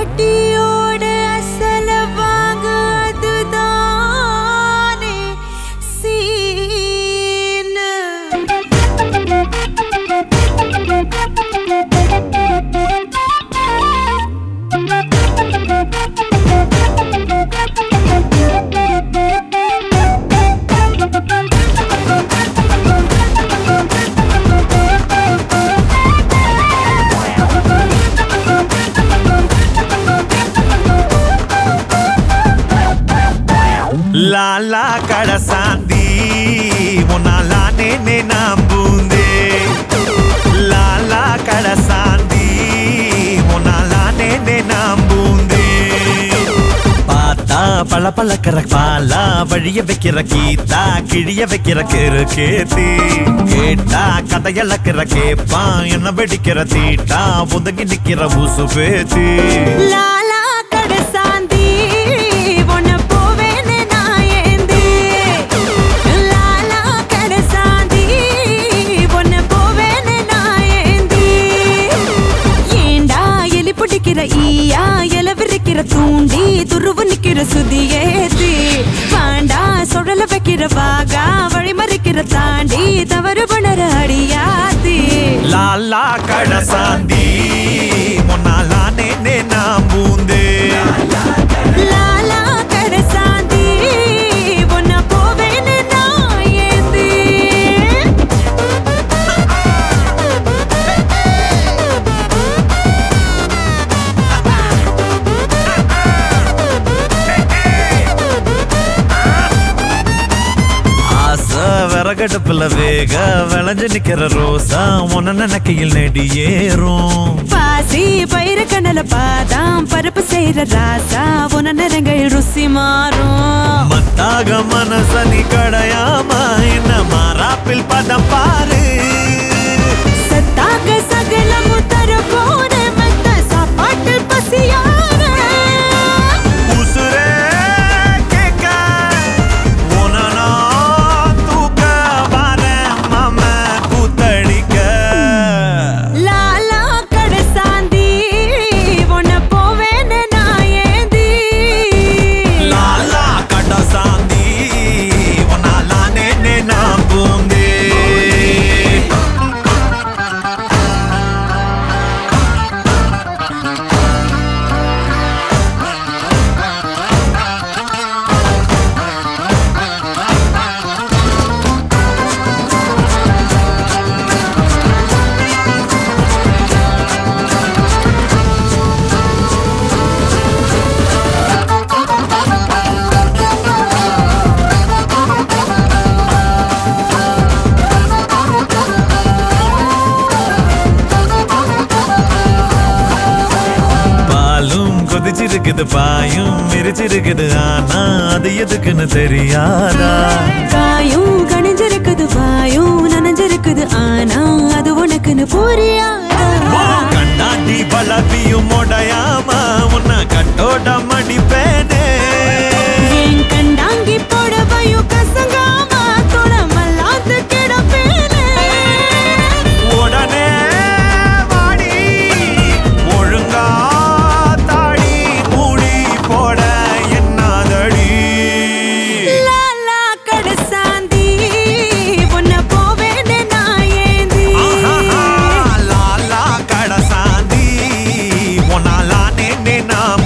அடியோட அசல வாங்க அதுதானே சீனு. லாலா கடசாந்தி உன்னாலா நேனே நம்புந்தே. லாலா கடசாந்தி உன்னாலா நேனே நம்புந்தே. பார்த்தா பல பழக்கிற பாலா வழிய வைக்கிற கீதா கிழிய வைக்கிற கேரு கேத்தி. கேட்டா கதையளக்கிற கேப்பா என்ன வெடிக்கிற தீட்டா ஒதுங்கி நிக்கிற ஊசு பேத்தி. லாலா கடசாந்தி உன்ன போவேன்னு நான் ஏந்தி. லாலா கடசாந்தி உன்ன போவேன்னு நான் ஏந்தி. ஏண்டா எலி பிடிக்கிற ஈயா எல விரிக்கிற தூண்டி துருவு நிக்கிற சுதியேத்தி. பாண்டா சுழல வைக்கிற வாகா வழி மறிக்கிற தாண்டி தவறு பண்ணற அடியாத்தி. லாலா கடசாந்தி உன்னாலா நேனே நம்புந்தே. லாலா கடசாந்தி உன்ன போவேன்னு நான் ஏந்தி. ஆசை விறகடுப்புல வேக விளைஞ்சு நிக்கிற ரோசா உன்ன நினைக்கையில் நெடி ஏறும். பாசி பயிர கண்ணல பாதாம் பருப்பு செய்யற ராசா உன நிறங்கள் ருசி மாறும். மத்தாக மனசனி கடையாம என்ன மாறாப்பில் பதம் பாரு. சத்தாக சகலமும் தர போன மத்த சாப்பாட்டு பசியார. உசுரே கேட்க உன்னை நான் தூக்க வரேன் மாம கூத்தடிக்க. லாலா கடசாந்தி உன்ன போவேன்னு நான் ஏந்தி. லாலா கடசாந்தி உன்னாலா நேனே நம்புந்தே. பாலும் கொதிச்சிருக்குது பாயும் மிரிச்சிருக்குது ஆனா அது எதுக்குன்னு தெரியாதா. காயும் கணிஞ்சிருக்குது வாயும் நனைஞ்சிருக்குது ஆனா அது உனக்குன்னு புரியாதா. கண்ணாடி பலப்பியும் உடையாம உன்னை கட்டோட மடிப்பேனே. என் கண்டாங்கி போடவையும் கசங்காம தொழமல்லாது கிடப்பேனே. உடனே வாடி ஒழுங்கா தாடி மூடி போட என்னாதடி. லாலா கடசாந்தி உன்ன போவேன்னு நான் ஏந்தி. லாலா கடசாந்தி உன்னாலா நேனே நம்புந்தே.